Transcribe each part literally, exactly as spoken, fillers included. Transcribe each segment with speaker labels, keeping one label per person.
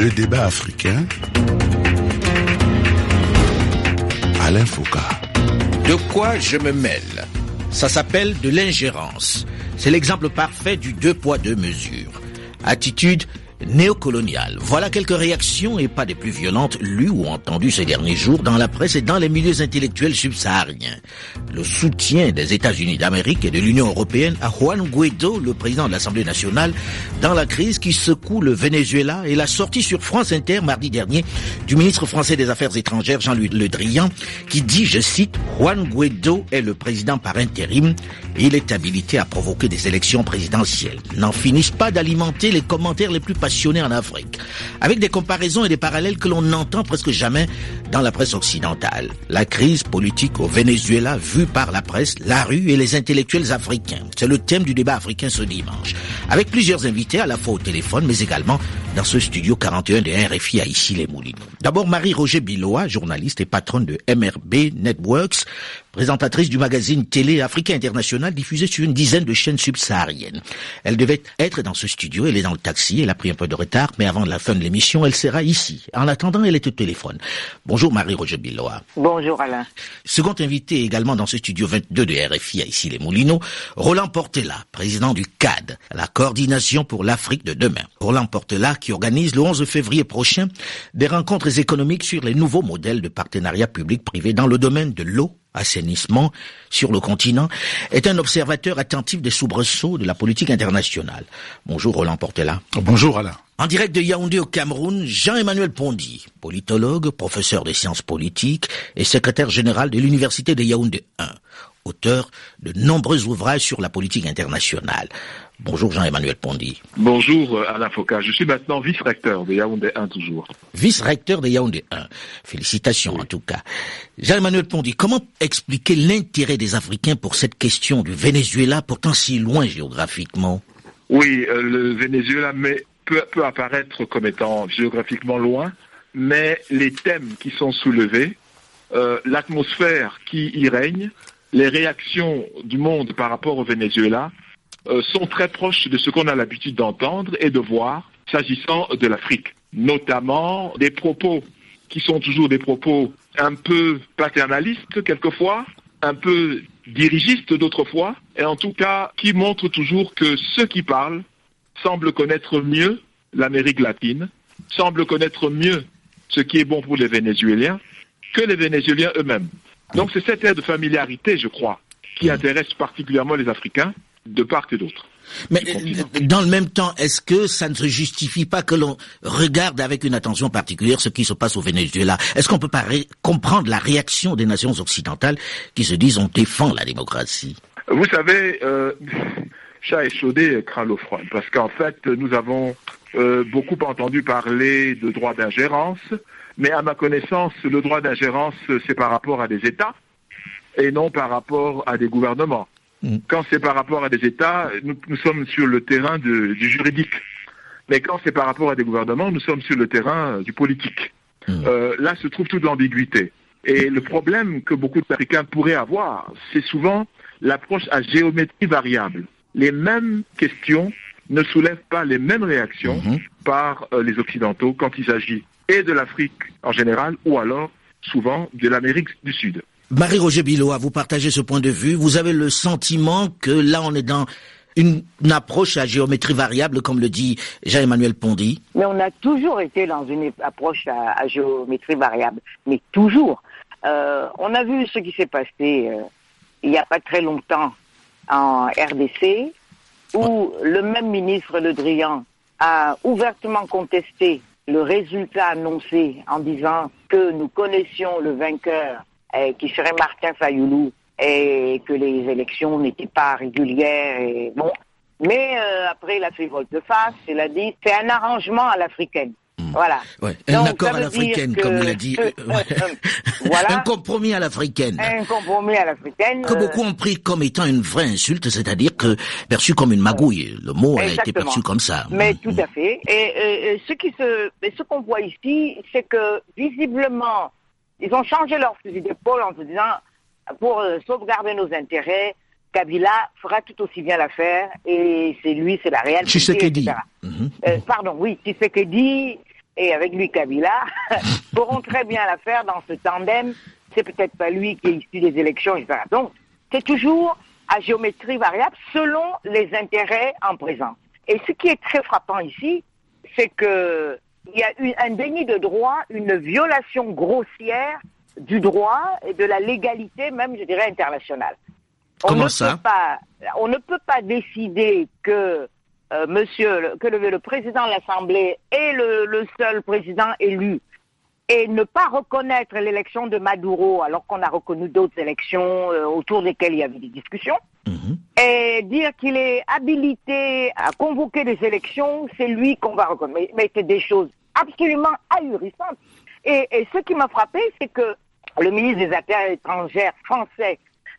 Speaker 1: Le débat africain. Alain Foucault.
Speaker 2: De quoi je me mêle? Ça s'appelle de l'ingérence. C'est l'exemple parfait du deux poids deux mesures. Attitude néocoloniale. Voilà quelques réactions, et pas des plus violentes, lues ou entendues ces derniers jours dans la presse et dans les milieux intellectuels subsahariens. Le soutien des États-Unis d'Amérique et de l'Union européenne à Juan Guaidó, le président de l'Assemblée nationale, dans la crise qui secoue le Venezuela, et la sortie sur France Inter mardi dernier du ministre français des Affaires étrangères Jean-Louis Le Drian, qui dit, je cite, Juan Guaidó est le président par intérim et il est habilité à provoquer des élections présidentielles. N'en finissent pas d'alimenter les commentaires les plus passionnés en Afrique, avec des comparaisons et des parallèles que l'on n'entend presque jamais dans la presse occidentale. La crise politique au Venezuela vue par la presse, la rue et les intellectuels africains. C'est le thème du débat africain ce dimanche, avec plusieurs invités à la fois au téléphone, mais également dans ce studio quarante et un de R F I à Issy-les-Moulineaux. D'abord, Marie-Roger Biloa, journaliste et patronne de M R B Networks, présentatrice du magazine télé Africain International diffusé sur une dizaine de chaînes subsahariennes. Elle devait être dans ce studio, elle est dans le taxi, elle a pris un peu de retard, mais avant la fin de l'émission, elle sera ici. En attendant, elle est au téléphone. Bonjour Marie-Roger Biloa.
Speaker 3: Bonjour Alain.
Speaker 2: Second invité également dans ce studio vingt-deux de R F I à Issy-les-Moulineaux, Roland Portela, président du C A D, la coordination pour l'Afrique de demain. Roland Portela qui organise le onze février prochain des rencontres économiques sur les nouveaux modèles de partenariat public-privé dans le domaine de l'eau, assainissement sur le continent, est un observateur attentif des soubresauts de la politique internationale. Bonjour Roland Portela.
Speaker 1: Bonjour Alain.
Speaker 2: En direct de Yaoundé au Cameroun, Jean-Emmanuel Pondy, politologue, professeur de sciences politiques et secrétaire général de l'Université de Yaoundé un, auteur de nombreux ouvrages sur la politique internationale. Bonjour Jean-Emmanuel Pondy.
Speaker 4: Bonjour Alain Foucault, je suis maintenant vice-recteur de Yaoundé un toujours.
Speaker 2: Vice-recteur de Yaoundé un, félicitations oui. En tout cas. Jean-Emmanuel Pondy, comment expliquer l'intérêt des Africains pour cette question du Venezuela, pourtant si loin géographiquement?
Speaker 4: Oui, euh, le Venezuela mais, peut, peut apparaître comme étant géographiquement loin, mais les thèmes qui sont soulevés, euh, l'atmosphère qui y règne, les réactions du monde par rapport au Venezuela, Euh, sont très proches de ce qu'on a l'habitude d'entendre et de voir s'agissant de l'Afrique. Notamment des propos qui sont toujours des propos un peu paternalistes quelquefois, un peu dirigistes d'autres fois, et en tout cas qui montrent toujours que ceux qui parlent semblent connaître mieux l'Amérique latine, semblent connaître mieux ce qui est bon pour les Vénézuéliens que les Vénézuéliens eux-mêmes. Donc c'est cette aire de familiarité, je crois, qui intéresse particulièrement les Africains, de part et d'autre.
Speaker 2: Mais dans le même temps, est-ce que ça ne se justifie pas que l'on regarde avec une attention particulière ce qui se passe au Venezuela? Est-ce qu'on peut pas ré- comprendre la réaction des nations occidentales qui se disent on défend la démocratie?
Speaker 4: Vous savez, euh, chat échaudé craint l'eau froide, parce qu'en fait, nous avons euh, beaucoup entendu parler de droit d'ingérence, mais à ma connaissance, le droit d'ingérence, c'est par rapport à des États et non par rapport à des gouvernements. Quand c'est par rapport à des États, nous, nous sommes sur le terrain de, du juridique. Mais quand c'est par rapport à des gouvernements, nous sommes sur le terrain du politique. Mmh. Euh, là se trouve toute l'ambiguïté. Et le problème que beaucoup d'Africains pourraient avoir, c'est souvent l'approche à géométrie variable. Les mêmes questions ne soulèvent pas les mêmes réactions mmh. par euh, les Occidentaux quand il s'agit et de l'Afrique en général, ou alors souvent de l'Amérique du Sud.
Speaker 2: Marie-Roger Biloa, vous partagez ce point de vue. Vous avez le sentiment que là, on est dans une, une approche à géométrie variable, comme le dit Jean-Emmanuel Pondy?
Speaker 3: Mais on a toujours été dans une approche à, à géométrie variable. Mais toujours. Euh, on a vu ce qui s'est passé euh, il n'y a pas très longtemps en R D C, où ouais. le même ministre Le Drian a ouvertement contesté le résultat annoncé en disant que nous connaissions le vainqueur et qui serait Martin Fayoulou, et que les élections n'étaient pas régulières, et bon. Mais euh, après, il a fait volte-face, il a dit, c'est un arrangement à l'africaine. Mmh. Voilà.
Speaker 2: Ouais, un Donc, accord à l'africaine, que... comme il a dit. Euh, ouais.
Speaker 3: Voilà.
Speaker 2: Un compromis à l'africaine.
Speaker 3: Un compromis à l'africaine.
Speaker 2: Que beaucoup ont pris comme étant une vraie insulte, c'est-à-dire que perçu comme une magouille. Le mot a Exactement. été perçu comme ça.
Speaker 3: Mais mmh. tout à fait. Et, et, et ce qui se, et ce qu'on voit ici, c'est que visiblement, ils ont changé leur fusil d'épaule en se disant, pour euh, sauvegarder nos intérêts, Kabila fera tout aussi bien l'affaire, et c'est lui, c'est la réelle.
Speaker 2: Tshisekedi.
Speaker 3: Mmh. Euh, pardon, oui, Tshisekedi, et avec lui Kabila pourront très bien la faire dans ce tandem. C'est peut-être pas lui qui est issu des élections, et cetera. Donc, c'est toujours à géométrie variable selon les intérêts en présence. Et ce qui est très frappant ici, c'est que il y a eu un déni de droit, une violation grossière du droit et de la légalité, même, je dirais, internationale. On
Speaker 2: Comment
Speaker 3: ne
Speaker 2: ça
Speaker 3: peut pas, on ne peut pas décider que euh, Monsieur, que le, le président de l'Assemblée est le, le seul président élu et ne pas reconnaître l'élection de Maduro alors qu'on a reconnu d'autres élections euh, autour desquelles il y avait des discussions. Mmh. Et dire qu'il est habilité à convoquer des élections, c'est lui qu'on va reconnaître. Mais, mais c'est des choses absolument ahurissantes. Et, et ce qui m'a frappé, c'est que le ministre des Affaires étrangères français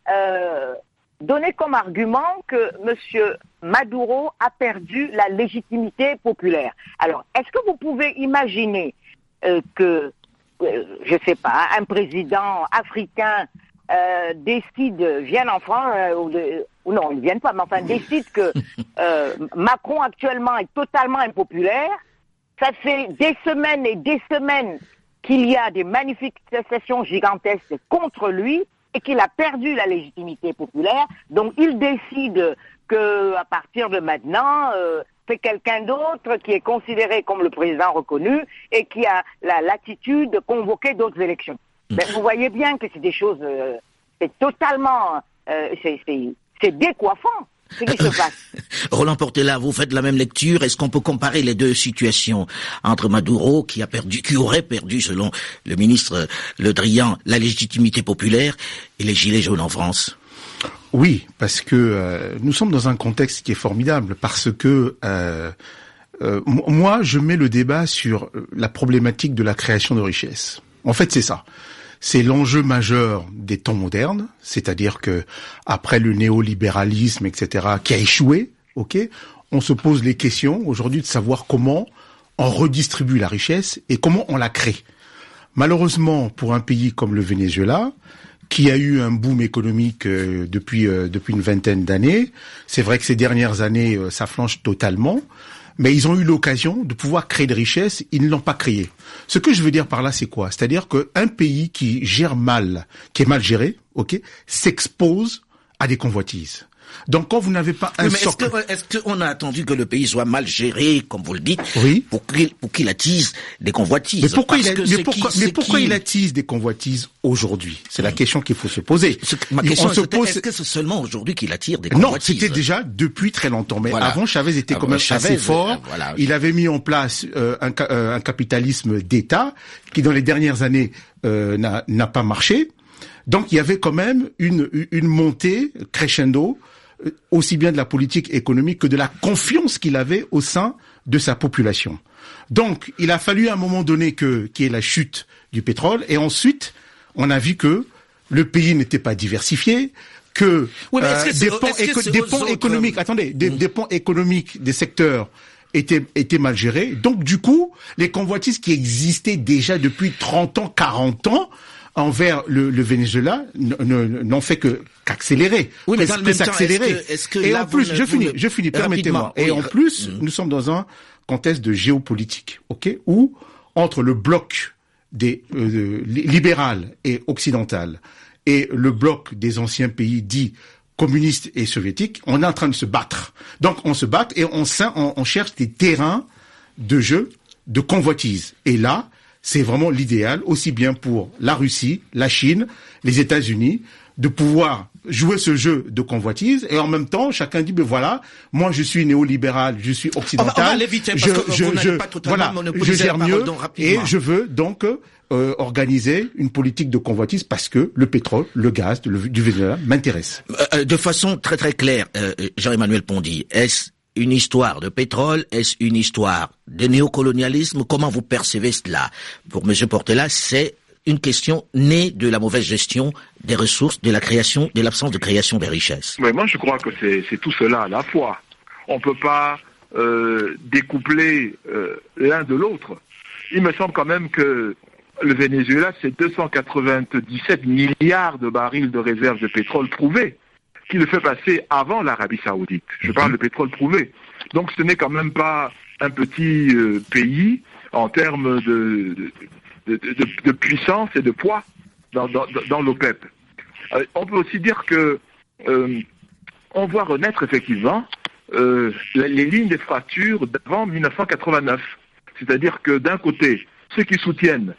Speaker 3: euh, donnait comme argument que M. Maduro a perdu la légitimité populaire. Alors, est-ce que vous pouvez imaginer euh, que, euh, je sais pas, un président africain euh, décide, vienne en France, euh, ou, de, ou non, ils ne viennent pas, mais enfin décide que euh, Macron actuellement est totalement impopulaire. Ça fait des semaines et des semaines qu'il y a des manifestations gigantesques contre lui et qu'il a perdu la légitimité populaire. Donc il décide que à partir de maintenant, euh, c'est quelqu'un d'autre qui est considéré comme le président reconnu et qui a la latitude de convoquer d'autres élections. Mmh. Mais vous voyez bien que c'est des choses, euh, c'est totalement, euh, c'est, c'est, c'est décoiffant. Ce qui se passe.
Speaker 2: Roland Portela, vous faites la même lecture. Est-ce qu'on peut comparer les deux situations entre Maduro, qui a perdu, qui aurait perdu, selon le ministre Le Drian, la légitimité populaire, et les Gilets jaunes en France?
Speaker 1: Oui, parce que euh, nous sommes dans un contexte qui est formidable, parce que euh, euh, moi, je mets le débat sur la problématique de la création de richesse. En fait, c'est ça. C'est l'enjeu majeur des temps modernes, c'est-à-dire que après le néolibéralisme, et cetera, qui a échoué, ok, on se pose les questions aujourd'hui de savoir comment on redistribue la richesse et comment on la crée. Malheureusement, pour un pays comme le Venezuela, qui a eu un boom économique euh, depuis euh, depuis une vingtaine d'années, c'est vrai que ces dernières années, euh, ça flanche totalement. Mais ils ont eu l'occasion de pouvoir créer des richesses, ils ne l'ont pas créé. Ce que je veux dire par là, c'est quoi? C'est-à-dire qu'un pays qui gère mal, qui est mal géré, ok, s'expose à des convoitises. Donc quand vous n'avez pas un
Speaker 2: oui, mais
Speaker 1: socle...
Speaker 2: Est-ce que, est-ce qu'on a attendu que le pays soit mal géré, comme vous le dites,
Speaker 1: oui.
Speaker 2: pour qu'il, pour qu'il attise des convoitises?
Speaker 1: Mais pourquoi, il, a,
Speaker 2: mais
Speaker 1: mais pourquoi,
Speaker 2: qui,
Speaker 1: mais pourquoi
Speaker 2: qui...
Speaker 1: il attise des convoitises aujourd'hui? C'est la question qu'il faut se poser.
Speaker 2: Ce, ma question,
Speaker 1: on se pose...
Speaker 2: est-ce que c'est seulement aujourd'hui qu'il attire des convoitises?
Speaker 1: Non, c'était déjà depuis très longtemps. Mais
Speaker 2: voilà.
Speaker 1: Avant, Chavez était quand même
Speaker 2: Chavez,
Speaker 1: assez fort.
Speaker 2: Euh, voilà.
Speaker 1: Il avait mis en place euh, un, euh, un capitalisme d'État qui, dans les dernières années, euh, n'a, n'a pas marché. Donc, il y avait quand même une, une montée crescendo, aussi bien de la politique économique que de la confiance qu'il avait au sein de sa population. Donc, il a fallu à un moment donné que qu'il y ait la chute du pétrole, et ensuite, on a vu que le pays n'était pas diversifié, que,
Speaker 2: oui,
Speaker 1: euh, des ponts, éco- des ponts économiques, attendez, des, mmh. des ponts économiques des secteurs étaient, étaient mal gérés. Donc, du coup, les convoitises qui existaient déjà depuis trente ans, quarante ans, envers le, le Venezuela n- n- n'ont fait que qu'accélérer.
Speaker 2: Oui, mais dans le même temps, est-ce
Speaker 1: que,
Speaker 2: est-ce que
Speaker 1: et
Speaker 2: là,
Speaker 1: en plus,
Speaker 2: ne,
Speaker 1: je finis,
Speaker 2: ne...
Speaker 1: je finis, permettez-moi. Et
Speaker 2: oui,
Speaker 1: en plus,
Speaker 2: mmh.
Speaker 1: nous sommes dans un contexte de géopolitique, ok, où entre le bloc des euh, libéral et occidental et le bloc des anciens pays dits communistes et soviétiques, on est en train de se battre. Donc, on se bat et on, on, on cherche des terrains de jeu, de convoitise. Et là, c'est vraiment l'idéal, aussi bien pour la Russie, la Chine, les États-Unis, de pouvoir jouer ce jeu de convoitise, et en même temps, chacun dit, ben voilà, moi je suis néolibéral, je suis occidental,
Speaker 2: on va, on va aller vite, parce
Speaker 1: je,
Speaker 2: que
Speaker 1: je,
Speaker 2: vous
Speaker 1: je,
Speaker 2: pas
Speaker 1: voilà, je gère mieux, et je veux donc euh, organiser une politique de convoitise parce que le pétrole, le gaz le, du Venezuela m'intéresse.
Speaker 2: Euh, de façon très très claire, euh, Jean-Emmanuel Pondy, est-ce une histoire de pétrole? Est-ce une histoire de néocolonialisme? Comment vous percevez cela? Pour M. Portela, c'est une question née de la mauvaise gestion des ressources, de la création, de l'absence de création des richesses.
Speaker 4: Mais moi, je crois que c'est, c'est tout cela à la fois. On ne peut pas euh, découpler euh, l'un de l'autre. Il me semble quand même que le Venezuela, c'est deux cent quatre-vingt-dix-sept milliards de barils de réserves de pétrole prouvés, qui le fait passer avant l'Arabie Saoudite. Je parle de pétrole prouvé. Donc ce n'est quand même pas un petit euh, pays en termes de, de, de, de, de puissance et de poids dans, dans, dans l'OPEP. Euh, on peut aussi dire que euh, on voit renaître effectivement euh, les, les lignes des fractures d'avant dix-neuf cent quatre-vingt-neuf. C'est-à-dire que d'un côté, ceux qui soutiennent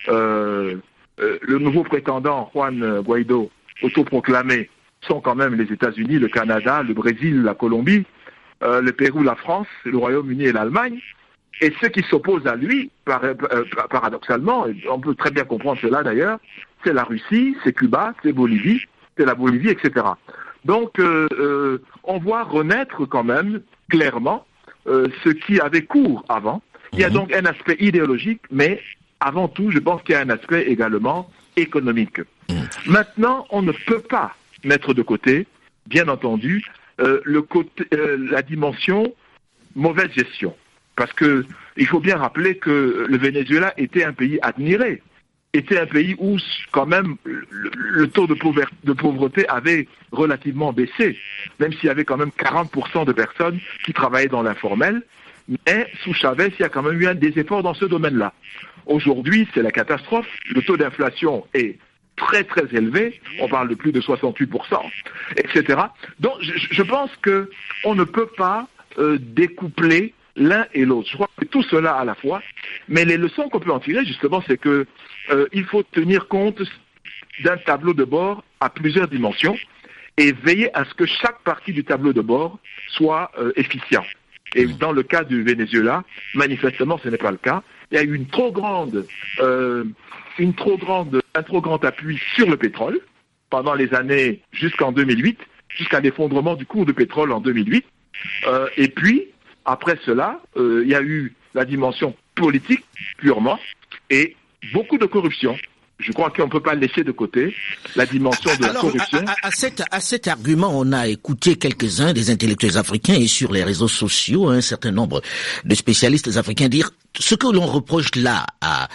Speaker 4: euh, euh, le nouveau prétendant Juan Guaido, autoproclamé, sont quand même les États-Unis, le Canada, le Brésil, la Colombie, euh, le Pérou, la France, le Royaume-Uni et l'Allemagne. Et ceux qui s'opposent à lui, par, euh, paradoxalement, et on peut très bien comprendre cela d'ailleurs, c'est la Russie, c'est Cuba, c'est Bolivie, c'est la Bolivie, et cetera. Donc, euh, euh, on voit renaître quand même clairement euh, ce qui avait cours avant. Il y a donc un aspect idéologique, mais avant tout, je pense qu'il y a un aspect également économique. Maintenant, on ne peut pas mettre de côté, bien entendu, euh, le côté, euh, la dimension mauvaise gestion. Parce que il faut bien rappeler que le Venezuela était un pays admiré, était un pays où quand même le, le taux de pauvreté, de pauvreté avait relativement baissé, même s'il y avait quand même quarante pour cent de personnes qui travaillaient dans l'informel. Mais sous Chavez, il y a quand même eu un des efforts dans ce domaine-là. Aujourd'hui, c'est la catastrophe. Le taux d'inflation est très très élevé. On parle de plus de soixante-huit pour cent, et cetera. Donc, je, je pense que on ne peut pas euh, découpler l'un et l'autre. Je crois que tout cela à la fois. Mais les leçons qu'on peut en tirer, justement, c'est que euh, il faut tenir compte d'un tableau de bord à plusieurs dimensions et veiller à ce que chaque partie du tableau de bord soit euh, efficient. Et dans le cas du Venezuela, manifestement, ce n'est pas le cas. Il y a eu une trop grande, euh, une trop grande, un trop grand appui sur le pétrole pendant les années jusqu'en deux mille huit, jusqu'à l'effondrement du cours du pétrole en deux mille huit. Euh, et puis, après cela, euh, il y a eu la dimension politique purement et beaucoup de corruption. Je crois qu'on ne peut pas laisser de côté la dimension de
Speaker 2: Alors,
Speaker 4: la corruption.
Speaker 2: À, à, à, cet, à cet argument, on a écouté quelques-uns des intellectuels africains et sur les réseaux sociaux, un certain nombre de spécialistes africains dire ce que l'on reproche là à,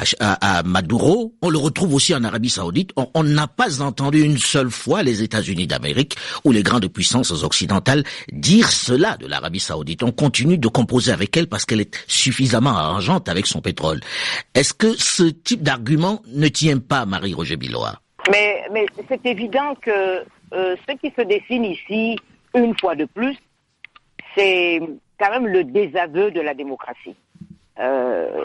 Speaker 2: à, à Maduro, on le retrouve aussi en Arabie Saoudite. On n'a pas entendu une seule fois les États-Unis d'Amérique ou les grandes puissances occidentales dire cela de l'Arabie Saoudite. On continue de composer avec elle parce qu'elle est suffisamment arrangeante avec son pétrole. Est-ce que ce type d'argument ne tient pas, Marie-Roger Biloa?
Speaker 3: Mais, mais c'est évident que euh, ce qui se dessine ici, une fois de plus, c'est quand même le désaveu de la démocratie. Euh,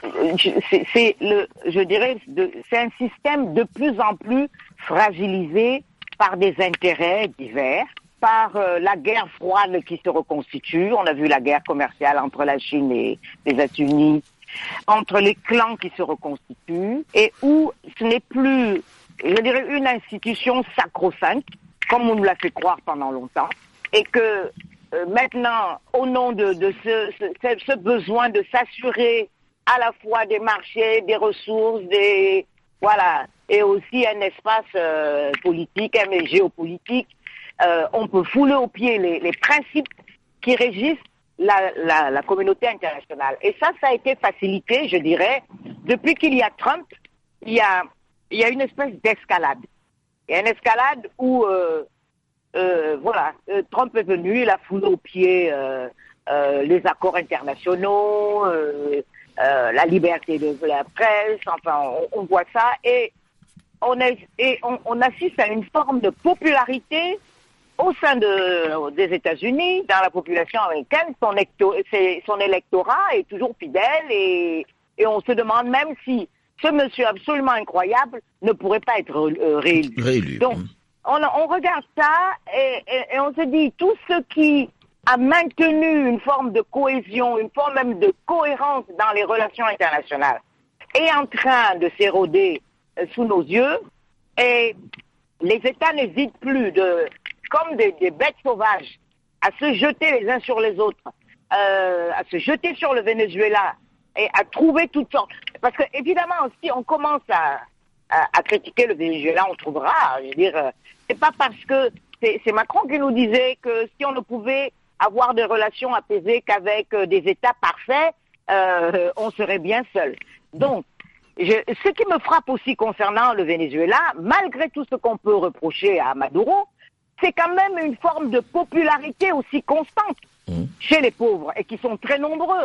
Speaker 3: c'est, c'est le, je dirais, de, c'est un système de plus en plus fragilisé par des intérêts divers, par euh, la guerre froide qui se reconstitue. On a vu la guerre commerciale entre la Chine et les États-Unis, entre les clans qui se reconstituent, et où ce n'est plus, je dirais, une institution sacro-sainte, comme on nous l'a fait croire pendant longtemps, et que Euh, maintenant, au nom de, de ce, ce, ce besoin de s'assurer à la fois des marchés, des ressources, des voilà, et aussi un espace euh, politique, un géopolitique, euh, on peut fouler aux pieds les, les principes qui régissent la, la, la communauté internationale. Et ça, ça a été facilité, je dirais, depuis qu'il y a Trump, il y a, il y a une espèce d'escalade. Il y a une escalade où euh, Euh, voilà, euh, Trump est venu, il a foulé aux pieds euh, euh, les accords internationaux, euh, euh, la liberté de la presse, enfin, on, on voit ça, et on, est, et on, on assiste à une forme de popularité au sein de, des États-Unis, dans la population américaine. Son, ecto, son électorat est toujours fidèle, et, et on se demande même si ce monsieur absolument incroyable ne pourrait pas être euh, réélu.
Speaker 2: Réélu.
Speaker 3: Donc, On, on regarde ça et, et, et on se dit tout ce qui a maintenu une forme de cohésion, une forme même de cohérence dans les relations internationales est en train de s'éroder euh, sous nos yeux, et les États n'hésitent plus, de, comme des, des bêtes sauvages, à se jeter les uns sur les autres, euh, à se jeter sur le Venezuela et à trouver toutes sortes. Parce que évidemment, si on commence à À, à critiquer le Venezuela, on trouvera, je veux dire, euh, c'est pas parce que c'est, c'est Macron qui nous disait que si on ne pouvait avoir des relations apaisées qu'avec euh, des États parfaits, euh, on serait bien seul. Donc, je, ce qui me frappe aussi concernant le Venezuela, malgré tout ce qu'on peut reprocher à Maduro, c'est quand même une forme de popularité aussi constante mmh. chez les pauvres, et qui sont très nombreux.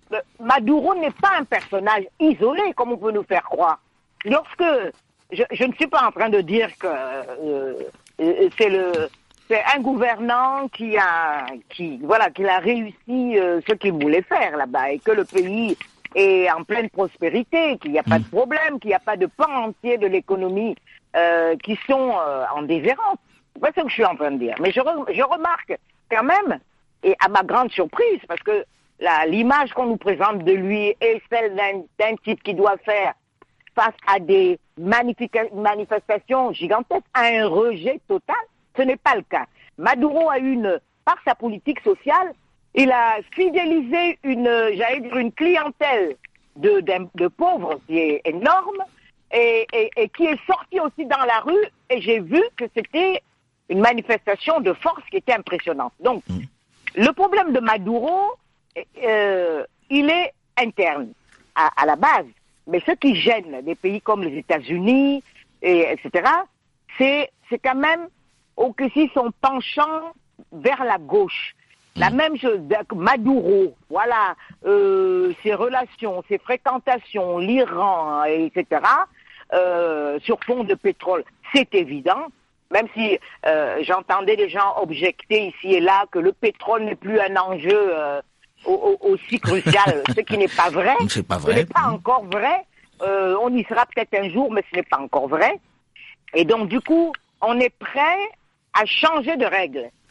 Speaker 3: Maduro n'est pas un personnage isolé, comme on peut nous faire croire. Lorsque je, je ne suis pas en train de dire que euh, c'est le c'est un gouvernant qui a qui voilà qui a réussi euh, ce qu'il voulait faire là-bas et que le pays est en pleine prospérité, qu'il n'y a pas de problème, qu'il n'y a pas de pan entier de l'économie euh, qui sont euh, en déshérence. C'est pas ce que je suis en train de dire. Mais je, re, je remarque quand même, et à ma grande surprise, parce que la, l'image qu'on nous présente de lui est celle d'un, d'un type qui doit faire face à des magnifica- manifestations gigantesques, à un rejet total. Ce n'est pas le cas. Maduro a une, par sa politique sociale, il a fidélisé une, j'allais dire, une clientèle de, de, de pauvres qui est énorme et, et, et qui est sortie aussi dans la rue, et j'ai vu que c'était une manifestation de force qui était impressionnante. Donc, mmh. le problème de Maduro, euh, il est interne à, à la base. Mais ce qui gêne des pays comme les États-Unis, et, etc., c'est, c'est quand même aussi son penchant vers la gauche. La mmh. même chose, Maduro, voilà, euh, ses relations, ses fréquentations, l'Iran, et cetera, euh, sur fond de pétrole, c'est évident. Même si euh, j'entendais des gens objecter ici et là que le pétrole n'est plus un enjeu euh, au, au, aussi crucial, ce qui n'est pas vrai.
Speaker 2: C'est pas vrai.
Speaker 3: Ce n'est pas encore vrai. Euh, on y sera peut-être un jour, mais ce n'est pas encore vrai. Et donc, du coup, on est prêt à changer de règles.